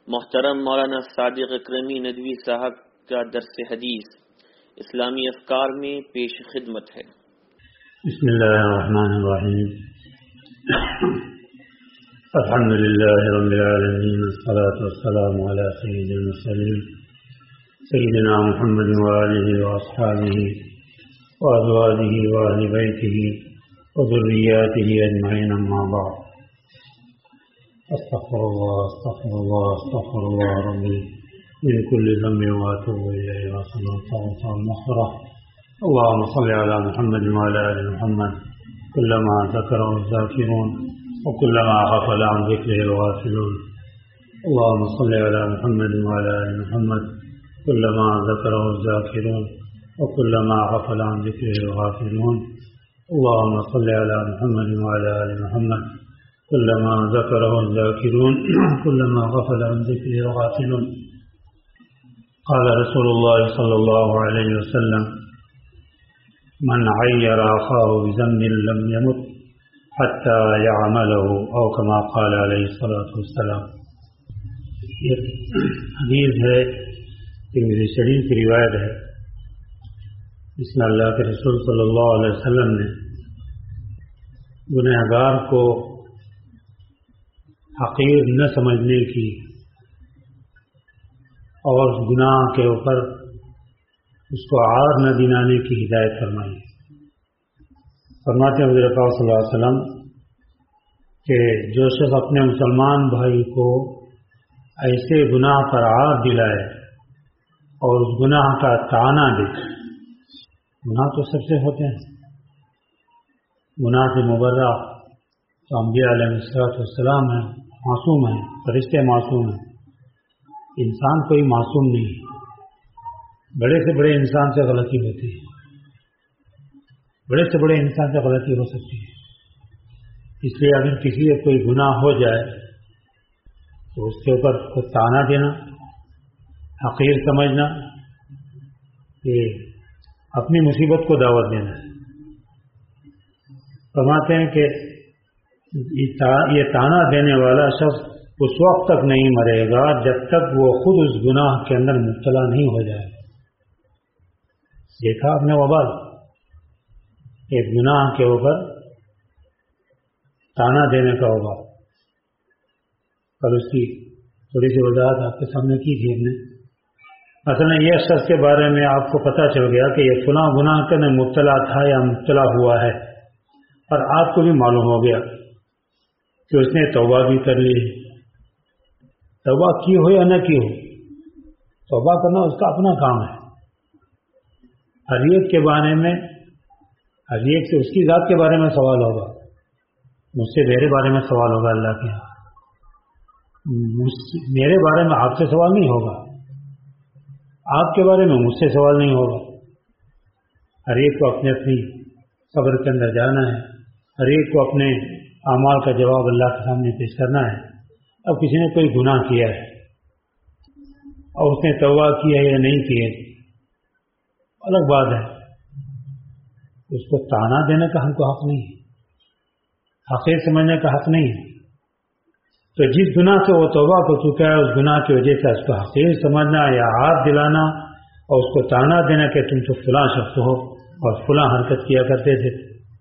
محترم مولانا صادق اکرمی ندوی صاحب کا درس حدیث اسلامی افکار میں پیش خدمت ہے۔ بسم اللہ الرحمن الرحیم، الحمد للہ رب العالمین، والصلاة والسلام علی سید المرسلین سیدنا محمد وآلہ واصحابہ وازواجہ واہل بیتہ وذریاتہ اجمعین، اما بعد۔ استغفر الله ربي من كل ذنب واتوب اليه واسال الله المغفرة۔ اللهم صل على محمد وعلى ال محمد كلما ذكره الذاكرون وكلما غفل عن ذكره الغافلون۔ اللهم صل على محمد وعلى ال محمد كلما ذكره الذاكرون وكلما غفل عن ذكره الغافلون۔ اللهم صل على محمد وعلى ال محمد كلما ذكره الذاكرون كلما غفل عن ذكره الغافلون۔ قال رسول الله صلى الله عليه وسلم: من عير أخاه بذنب لم يمت حتى يعمله، أو كما قال عليه الصلاة والسلام۔ یہ حدیث ہے، ترمذی شریف کی روایت ہے، اس میں اللہ کے رسول صلی اللہ علیہ وسلم نے گنہگار کو حقیر نہ سمجھنے کی اور گناہ کے اوپر اس کو عار نہ دلانے کی ہدایت فرمائی۔ فرماتے ہیں حضرت پاک صلی اللہ علیہ وسلم کہ جو شخص اپنے مسلمان بھائی کو ایسے گناہ پر عار دلائے اور اس گناہ کا طعنہ دے، گناہ تو سب سے ہوتے ہیں، گناہ سے مبرہ تو انبیاء علیہ السلام ہیں، معصوم ہیں، فرشتے معصوم ہیں، انسان کوئی معصوم نہیں ہے۔ بڑے سے بڑے انسان سے غلطی ہوتی ہے، بڑے سے بڑے انسان سے غلطی ہو سکتی ہے۔ اس لیے اگر کسی سے کوئی گناہ ہو جائے تو اس کے اوپر خود طعنہ دینا، حقیر سمجھنا، یہ اپنی مصیبت کو دعوت دینا ہے۔ فرماتے ہیں کہ یہ طعنہ دینے والا شخص اس وقت تک نہیں مرے گا جب تک وہ خود اس گناہ کے اندر مبتلا نہیں ہو جائے۔ دیکھا آپ نے وبال، ایک گناہ کے اوپر طعنہ دینے کا وبال، کل اس کی تھوڑی سی وضاحت آپ کے سامنے کی تھی ہم نے۔ مثلا یہ شخص کے بارے میں آپ کو پتہ چل گیا کہ یہ فلاں گناہ کے اندر مبتلا تھا یا مبتلا ہوا ہے، اور آپ کو بھی معلوم ہو گیا کہ اس نے توبہ بھی کر لی، توبہ کی ہو یا نہ کی ہو، توبہ کرنا اس کا اپنا کام ہے۔ ہر ایک کے بارے میں، ہر ایک سے اس کی ذات کے بارے میں سوال ہوگا، مجھ سے میرے بارے میں سوال ہوگا، اللہ کے میرے بارے میں آپ سے سوال نہیں ہوگا، آپ کے بارے میں مجھ سے سوال نہیں ہوگا۔ ہر ایک کو اپنے اپنی قبر کے اندر جانا ہے، ہر ایک کو اپنے اعمال کا جواب اللہ کے سامنے پیش کرنا ہے۔ اب کسی نے کوئی گناہ کیا ہے اور اس نے توبہ کی ہے یا نہیں کی ہے، الگ بات ہے، اس کو طعنہ دینے کا ہم کو حق نہیں ہے، حقیر سمجھنے کا حق نہیں ہے۔ تو جس گناہ سے وہ توبہ کر چکا ہے، اس گناہ کی وجہ سے اس کو حقیر سمجھنا یا ہاتھ دلانا اور اس کو طعنہ دینا کہ تم تو فلاں شخص ہو اور فلاں حرکت کیا کرتے تھے،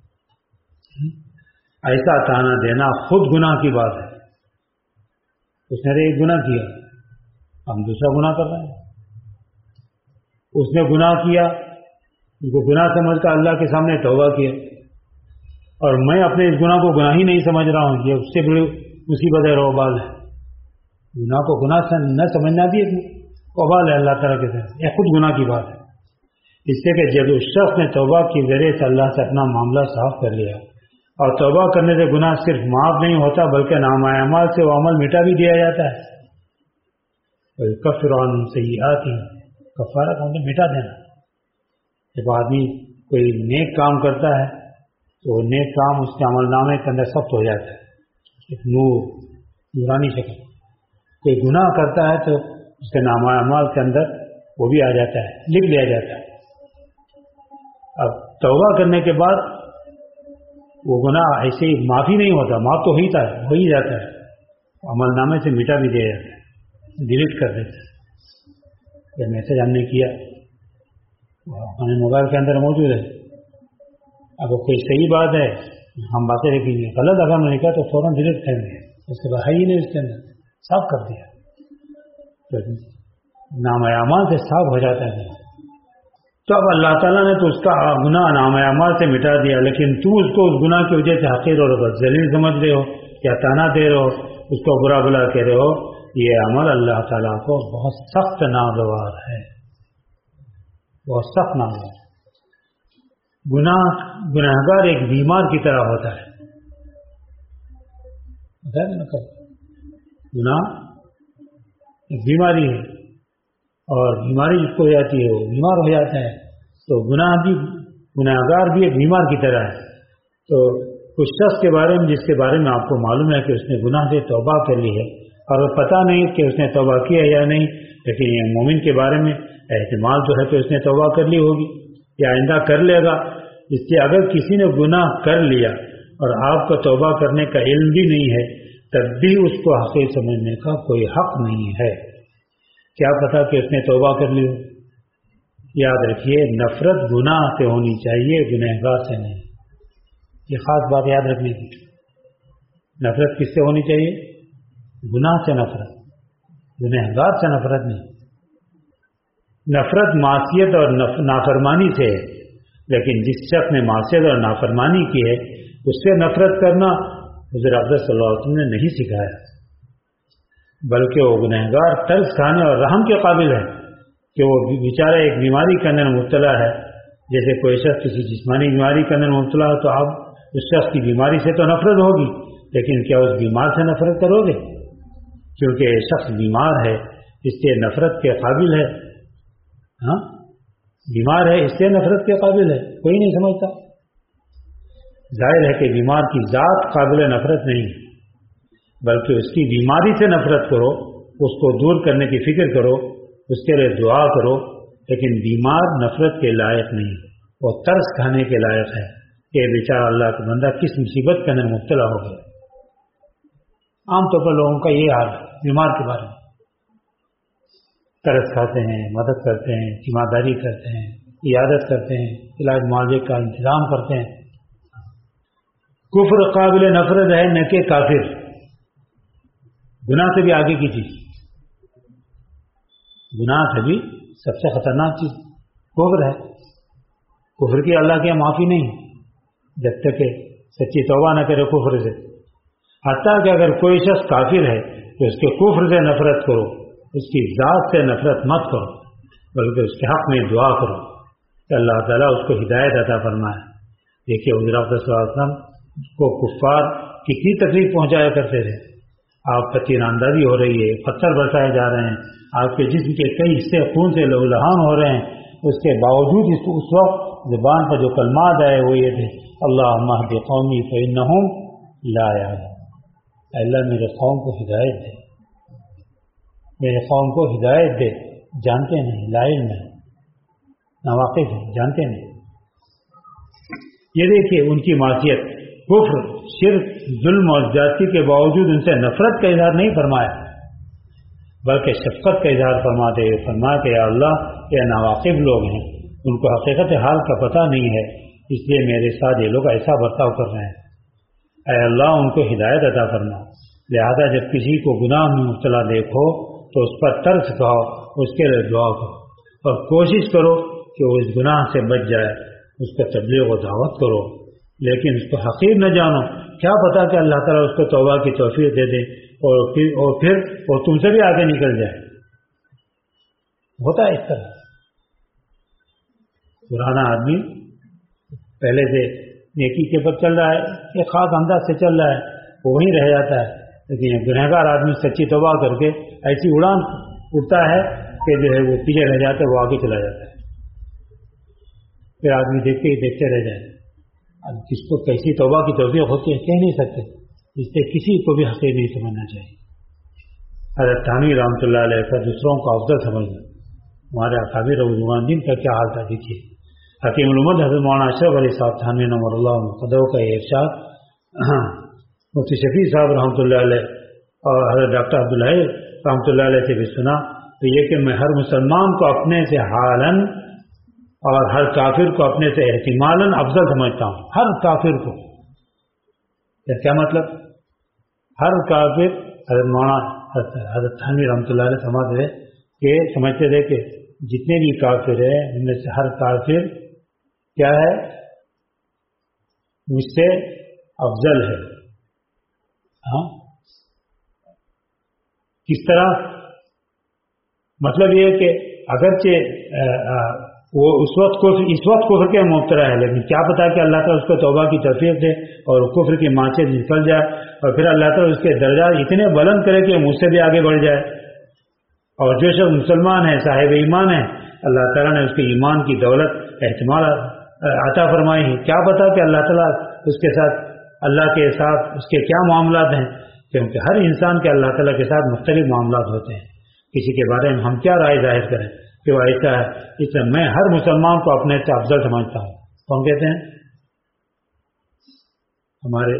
ایسا طعنہ دینا خود گناہ کی بات ہے۔ اس نے ایک گناہ کیا، ہم دوسرا گناہ کر رہے ہیں۔ اس نے گناہ کیا، اس کو گناہ سمجھ کر اللہ کے سامنے توبہ کیا، اور میں اپنے اس گناہ کو گناہ ہی نہیں سمجھ رہا ہوں، یہ اس سے بڑی مصیبت ہے، وبال ہے۔ گناہ کو گناہ سے نہ سمجھنا بھی ایک وبال ہے اللہ تعالیٰ کے ساتھ، یہ خود گناہ کی بات ہے۔ اس سے کہ جب اس شخص نے توبہ کی ذریعے سے اللہ سے اپنا معاملہ صاف کر لیا، اور توبہ کرنے سے گناہ صرف معاف نہیں ہوتا بلکہ نامہ اعمال سے وہ عمل مٹا بھی دیا جاتا ہے۔ وَيُكَفِّرُ عَنْهُمْ سَيِّئَاتِهِمْ، کفارہ کا مطلب مٹا دینا۔ جب آدمی کوئی نیک کام کرتا ہے تو وہ نیک کام اس کے عمل نامے کے اندر ثبت ہو جاتا ہے، ایک نورانی شکل۔ کوئی گناہ کرتا ہے تو اس کے نامہ اعمال کے اندر وہ بھی آ جاتا ہے، لکھ لیا جاتا ہے۔ اب توبہ کرنے کے بعد وہ گناہ ایسے ہی معافی نہیں ہوتا، معاف تو ہو ہی جاتا ہے، عمل نامے سے مٹا بھی دیا جاتا ہے۔ ڈیلیٹ کر دیتا ہے۔ یہ میسج ہم نے کیا ہمارے موبائل کے اندر موجود ہے، اب وہ کوئی صحیح بات ہے ہم باتیں لکھیں گے، غلط اگر ہم نے لکھا تو فوراً ڈیلیٹ کریں گے، اس کے بعد ہے ہی نہیں، اس کے اندر صاف کر دیا، تو نام اعمال سے صاف ہو جاتا ہے۔ تو اب اللہ تعالیٰ نے تو اس کا گناہ نام اعمال سے مٹا دیا، لیکن تو اس کو اس گناہ کی وجہ سے حقیر اور ذلیل سمجھ رہے ہو یا تانا دے رہے ہو، اس کو برا بلا کہہ رہے ہو، یہ عمل اللہ تعالیٰ کو بہت سخت ناگوار ہے، بہت سخت ناگوار۔ گناہگار ایک بیمار کی طرح ہوتا ہے، گناہ ایک بیماری ہے، اور بیماری جس کو ہو جاتی ہے وہ بیمار ہو جاتا ہے، تو گناہگار بھی ایک بیمار کی طرح ہے۔ تو کچھ شخص کے بارے میں جس کے بارے میں آپ کو معلوم ہے کہ اس نے گناہ سے توبہ کر لی ہے، اور وہ پتہ نہیں کہ اس نے توبہ کی ہے یا نہیں، لیکن یہ مومن کے بارے میں احتمال تو ہے کہ اس نے توبہ کر لی ہوگی یا آئندہ کر لے گا۔ اس سے اگر کسی نے گناہ کر لیا اور آپ کو توبہ کرنے کا علم بھی نہیں ہے، تب بھی اس کو حقیقت سمجھنے کا کوئی حق نہیں ہے۔ کیا پتا کہ اس نے توبہ کر لی ہو؟ یاد رکھیے، نفرت گناہ سے ہونی چاہیے، گنہگار سے نہیں۔ یہ خاص بات یاد رکھنے کی، نفرت کس سے ہونی چاہیے؟ گناہ سے نفرت، گنہگار سے نفرت نہیں۔ نفرت معصیت اور نافرمانی سے ہے، لیکن جس شخص نے معصیت اور نافرمانی کی ہے اس سے نفرت کرنا حضور اقدس صلی اللہ علیہ وسلم نے نہیں سکھایا، بلکہ وہ گنہگار ترس کھانے اور رحم کے قابل ہے کہ وہ بیچارہ ایک بیماری کے اندر مبتلا ہے۔ جیسے کوئی شخص کسی جسمانی بیماری کے اندر مبتلا ہے تو آپ اس شخص کی بیماری سے تو نفرت ہوگی، لیکن کیا اس بیمار سے نفرت کرو گے؟ کیونکہ یہ شخص بیمار ہے، اس سے نفرت کے قابل ہے۔ ہاں، بیمار ہے، اس سے نفرت کے قابل ہے، کوئی نہیں سمجھتا۔ ظاہر ہے کہ بیمار کی ذات قابل نفرت نہیں، بلکہ اس کی بیماری سے نفرت کرو، اس کو دور کرنے کی فکر کرو، اس کے لیے دعا کرو، لیکن بیمار نفرت کے لائق نہیں، وہ ترس کھانے کے لائق ہے کہ بیچارہ اللہ کا بندہ کس مصیبت کے اندر مبتلا ہو گیا۔ عام طور پر لوگوں کا یہ حال ہے بیمار کے بارے میں، ترس کھاتے ہیں، مدد کرتے ہیں، ذمہ داری کرتے ہیں، عیادت کرتے ہیں، علاج معالجے کا انتظام کرتے ہیں۔ کفر قابل نفرت ہے نہ کہ کافر، گناہ سے بھی آگے کی چیز، گناہ سے بھی سب سے خطرناک چیز کفر ہے۔ کفر کی اللہ کے معافی نہیں جب تک کہ سچی توبہ نہ کرے کفر سے۔ حتیٰ کہ اگر کوئی شخص کافر ہے تو اس کے کفر سے نفرت کرو، اس کی ذات سے نفرت مت کرو، بلکہ اس کے حق میں دعا کرو کہ اللہ تعالیٰ اس کو ہدایت عطا فرمائے۔ دیکھیے حضور اقدس صلی اللہ علیہ وسلم کو کفار کتنی تکلیف پہنچایا کرتے تھے، آپ پر تیر اندازی ہو رہی ہے، پتھر برسائے جا رہے ہیں، آپ کے جسم کے کئی حصے خون سے لہولہان ہو رہے ہیں، اس کے باوجود اس وقت زبان پر جو کلمات آئے وہ یہ تھے، اللہم اہد قومی فانہم لا یعلمون، اللہ میرے قوم کو ہدایت دے، میرے قوم کو ہدایت دے، جانتے نہیں، لا علم ہے، ناواقف ہے، جانتے نہیں۔ یہ دیکھیے ان کی معصیت، کفر، شرک، ظلم اور زیادتی کے باوجود ان سے نفرت کا اظہار نہیں فرمایا، بلکہ شفقت کا اظہار فرماتے ہوئے فرمایا کہ یا اللہ یہ ناواقف لوگ ہیں، ان کو حقیقت حال کا پتہ نہیں ہے، اس لیے میرے ساتھ یہ لوگ ایسا برتاؤ کر رہے ہیں، اے اللہ ان کو ہدایت عطا فرما۔ لہذا جب کسی کو گناہ میں مبتلا دیکھو تو اس پر ترس کھاؤ، اس کے لیے دعا کرو اور کوشش کرو کہ وہ اس گناہ سے بچ جائے، اس کو تبلیغ و دعوت کرو، لیکن اس کو حقیر نہ جانو، کیا پتا کہ اللہ تعالیٰ اس کو توبہ کی توفیق دے دے اور پھر وہ تم سے بھی آگے نکل جائے۔ ہوتا ہے اس طرح، پرانا آدمی پہلے سے نیکی کے پر چل رہا ہے، ایک خاص انداز سے چل رہا ہے، وہ وہیں رہ جاتا ہے، لیکن یہ گنہگار آدمی سچی توبہ کر کے ایسی اڑان اٹھتا ہے کہ جو ہے وہ پیچھے رہ جاتا ہے، وہ آگے چلا جاتا ہے، پھر آدمی دیکھتے ہی دیکھتے رہ جائے۔ اب کس کو کیسی توبہ کی توفیق ہوتی ہے کہہ نہیں سکتے، اس سے کسی کو بھی حقیر نہیں سمجھنا چاہیے۔ حضرت تھانوی رحمۃ اللہ علیہ کا دوسروں کو افضل سمجھنا، ہمارے اکابر رضوان دین کا کیا حال تھا دیکھیے۔ حکیم الامت حضرت مولانا اشرف علی صاحب تھانوی نور اللہ قدو کا یہ ارشاد مفتی شفیع صاحب رحمۃ اللہ علیہ اور حضرت ڈاکٹر عبداللہ رحمۃ اللہ علیہ سے بھی سنا، تو یہ کہ میں ہر مسلمان کو اپنے سے حالاً اور ہر کافر کو اپنے سے احتمالاً افضل سمجھتا ہوں. ہر کافر کو. کیا مطلب؟ ہر کافر، حضرت مولانا حضرت تھانوی رحمۃ اللہ علیہ سمجھتے تھے کہ سمجھتے تھے کہ جتنے بھی کافر ہیں ان میں سے ہر کافر کیا ہے؟ مجھ سے افضل ہے. ہاں، کس طرح؟ مطلب یہ کہ اگرچہ وہ اس وقت کفر کے مبتلا ہے، لیکن کیا پتا کہ اللہ تعالیٰ اس کو توبہ کی توفیق دے اور کفر کی ماں سے نکل جائے، اور پھر اللہ تعالیٰ اس کے درجات اتنے بلند کرے کہ مجھ سے بھی آگے بڑھ جائے. اور جو شخص مسلمان ہے، صاحب ایمان ہے، اللہ تعالیٰ نے اس کے ایمان کی دولت احتمال عطا فرمائی ہے. کیا پتا کہ اللہ تعالیٰ اس کے ساتھ، اللہ کے ساتھ اس کے کیا معاملات ہیں، کیونکہ ہر انسان کے اللہ تعالیٰ کے ساتھ مختلف معاملات ہوتے ہیں. کسی کے بارے میں ہم کیا رائے ظاہر کریں کہ وہ ایسا ہے، اس لیے میں ہر مسلمان کو اپنے سے افضل سمجھتا ہوں. کون کہتے ہیں؟ ہمارے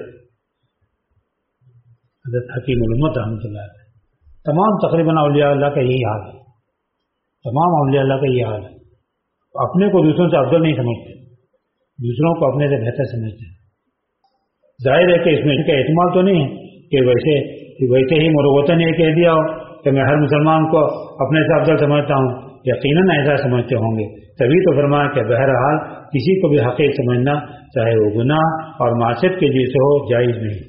حضرت حکیم الامت رحمۃ اللہ علیہ. تمام تقریباً اولیاء اللہ کا یہی حال ہے. تمام اولیاء اللہ کا یہ حال ہے. اپنے کو دوسروں سے افضل نہیں سمجھتے، دوسروں کو اپنے سے بہتر سمجھتے ہیں. ظاہر ہے کہ اس میں اس کا احتمال تو نہیں ہے کہ ویسے ہی مروتاً یہ کہہ دیا ہو کہ میں ہر مسلمان کو اپنے سے افضل سمجھتا ہوں. یقیناً ایسا سمجھتے ہوں گے، تبھی تو فرمایا کہ بہرحال کسی کو بھی حقیق سمجھنا، چاہے وہ گناہ اور معصیت کے جیسے ہو، جائز نہیں.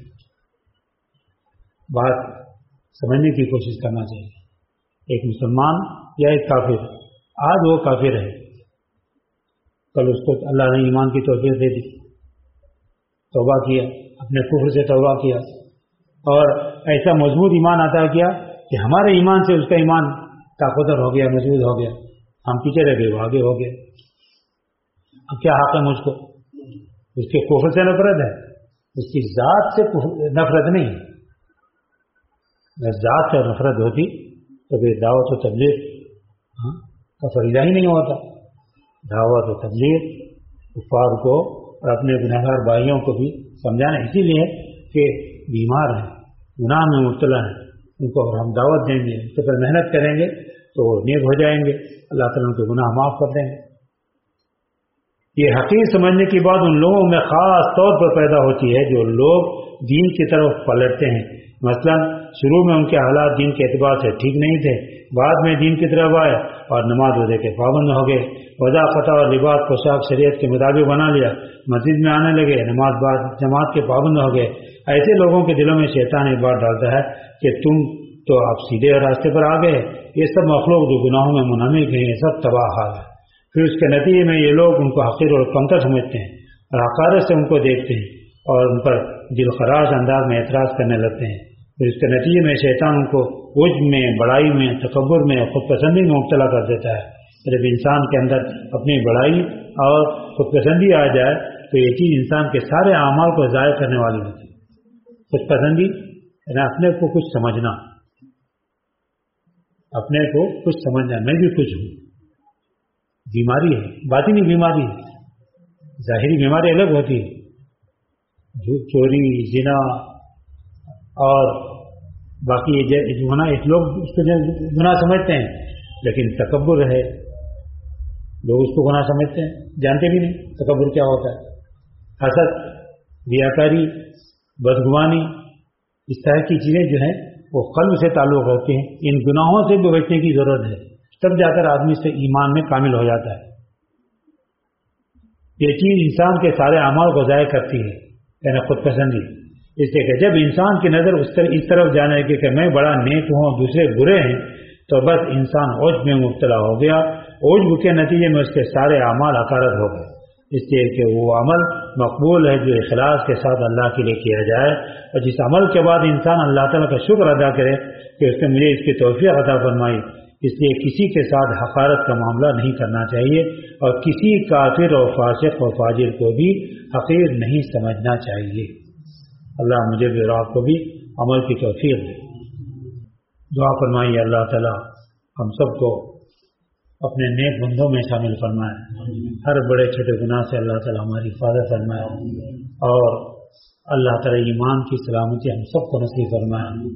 بات سمجھنے کی کوشش کرنا چاہیے. ایک مسلمان یا ایک کافر، آج وہ کافر ہے، کل اس کو اللہ نے ایمان کی توفیق دے دی، توبہ کیا، اپنے کفر سے توبہ کیا، اور ایسا مضبوط ایمان عطا کیا کہ ہمارے ایمان سے اس کا ایمان طاقتور ہو گیا، مضبوط ہو گیا. ہم پیچھے رہ گئے، وہ آگے ہو گیا. اب کیا حق ہے مجھ کو؟ اس کے کفر سے نفرت ہے، اس کی ذات سے نفرت نہیں. اگر ذات سے نفرت ہوتی تو پھر دعوت و تبلیغ کا فریضہ ہی نہیں ہوتا. دعوت و تبلیغ کفار کو اور اپنے گنہگار بھائیوں کو بھی سمجھانا، اسی لیے کہ بیمار ہیں، گناہ میں مبتلا ہیں، ان کو ہم دعوت دیں گے، اس پر محنت کریں گے تو وہ نیک ہو جائیں گے، اللہ تعالیٰ ان کے گناہ معاف کر دیں گے. یہ حقیقت سمجھنے کی بات ان لوگوں میں خاص طور پر پیدا ہوتی ہے جو لوگ دین کی طرف پلٹتے ہیں. مثلا شروع میں ان کے حالات دین کے اعتبار سے ٹھیک نہیں تھے، بعد میں دین کی طرف آئے اور نماز روزے کے پابند ہو گئے، وضع قطع اور لباس پوشاک شریعت کے مطابق بنا لیا، مسجد میں آنے لگے، نماز بعد جماعت کے پابند ہو گئے. ایسے لوگوں کے دلوں میں شیطان ایک بات ڈالتا ہے کہ تم تو آپ سیدھے راستے پر آ گئے، یہ سب مخلوق جو گناہوں میں منہمک ہیں یہ سب تباہ حال ہے. پھر اس کے نتیجے میں یہ لوگ ان کو حقیر اور کمتر سمجھتے ہیں اور حقارت سے ان کو دیکھتے ہیں اور ان پر دل خراش انداز میں اعتراض کرنے لگتے ہیں. پھر اس کے نتیجے میں شیطان ان کو عجب میں، بڑائی میں، تکبر میں، خود پسندی میں مبتلا کر دیتا ہے. جب انسان کے اندر اپنی بڑائی اور خود پسندی آ جائے تو یہ چیز انسان کے سارے اعمال کو ضائع کرنے والی ہوتی ہے. خود پسندی یعنی اپنے کو کچھ سمجھنا، اپنے کو کچھ سمجھنا، میں بھی کچھ ہوں. بیماری ہے، باطنی بیماری ہے. ظاہری بیماری الگ ہوتی ہے، جھوٹ، چوری، زنا اور باقی گناہ، لوگ اس کو گناہ سمجھتے ہیں، لیکن تکبر ہے، لوگ اس کو گناہ سمجھتے ہیں، جانتے بھی نہیں تکبر کیا ہوتا ہے. حسد، ریاکاری، بدگمانی، اس طرح کی چیزیں جو ہیں وہ قلب سے تعلق ہوتے ہیں. ان گناہوں سے بھی بچنے کی ضرورت ہے، تب جا کر آدمی سے ایمان میں کامل ہو جاتا ہے. یہ چیز انسان کے سارے اعمال کو ضائع کرتی ہے، یعنی خود پسندی. اس لیے کہ جب انسان کی نظر اس طرف جانے کی کہ میں بڑا نیک ہوں، دوسرے برے ہیں، تو بس انسان عجب میں مبتلا ہو گیا. عجب کے نتیجے میں اس کے سارے اعمال حقارت ہو گئے. اس لیے کہ وہ عمل مقبول ہے جو اخلاص کے ساتھ اللہ کے لیے کیا جائے، اور جس عمل کے بعد انسان اللہ تعالیٰ کا شکر ادا کرے کہ اس نے مجھے اس کی توفیق عطا فرمائی. اس لیے کسی کے ساتھ حقارت کا معاملہ نہیں کرنا چاہیے، اور کسی کافر اور فاسق و فاجر کو بھی حقیر نہیں سمجھنا چاہیے. اللہ مجھے بھی اور آپ کو بھی عمل کی توفیق دے. دعا فرمائیے اللہ تعالیٰ ہم سب کو اپنے نیک بندوں میں شامل فرمائے. ہر بڑے چھوٹے گناہ سے اللہ تعالیٰ ہماری حفاظت فرمائے، اور اللہ تعالیٰ ایمان کی سلامتی ہم سب کو نصیب فرمائے.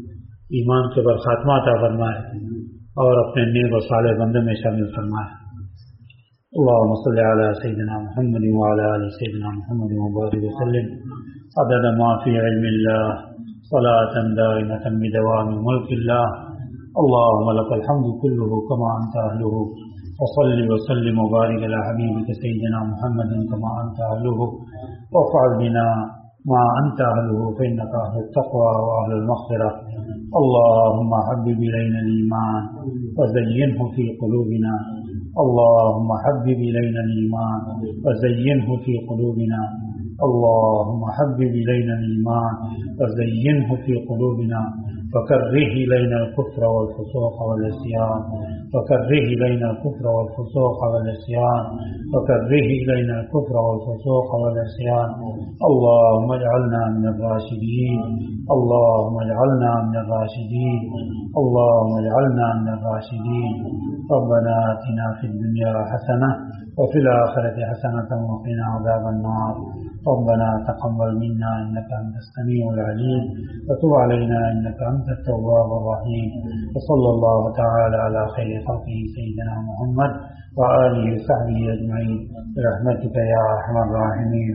ईमान के बर खात्मा अता फरमाए और अपने नेक और साले बंदे में शामिल फरमाए। अल्लाहुम्मा सल्लि अला सय्यिदिना मुहम्मद व अला आलि सय्यिदिना मुहम्मद व बारिक व सल्लिम अदद मा फी इल्मिल्लाह सलातन दाइमतन बिदवामि मुल्किल्लाह। अल्लाहुम्मा लकल हम्दु कुल्लुहु कमा अंता अहलुहु व सल्लि व सल्लिम व बारिक अला हबीबिका सय्यिदिना मुहम्मदिन कमा अंता अहलुहु व फ़अल बिना मा अंता अहलुहु फ़इन्नका अहलुत तक़वा व अहलुल मग़फ़िरह। अल्लाहुम्मा हब्बिब इलैना al-ईमान व ज़य्यिनहु फ़ी क़ुलूबिना। अल्लाहुम्मा हब्बिब इलैना al-ईमान व ज़य्यिनहु फ़ी क़ुलूबिना। अल्लाहुम्मा हब्बिब इलैना al-ईमान व ज़य्यिनहु फ़ी क़ुलूबिना वकर्रिह इलैना al-कुफ़्र वल-फ़ुसूक़ वल-इस्यान वकर्रिह इलैना al-कुफ़्र वल-फ़ुसूक़ वल-इस्यान वकर्रिह इलैना al-कुफ़्र वल-फ़ुसूक़ वल-इस्यान। अल्लाहुम्मा इजअलना मिनर राशिदीन। अल्लाहुम्मा इजअलना मिनर राशिदीन। अल्लाहुम्मा इजअलना मिनर राशिदीन। रब्बना आतिना फ़िद-दुन्या हसनह व फ़िल-आख़िरति हसनतन व क़िना अज़ाबन-नार। रब्बना तक़ब्बल मिन्ना इन्नका अंतस-समीउल अलीम व तुब अलैना इन्नका अंतत-तव्वाबुर रहीम। व सल्लल्लाहु तआला अला खैरि ख़ल्क़िही सय्यिदिना मुहम्मद व आलिहि व सहबिही अजमईन बिरहमतिका या अरहमर राहिमीन।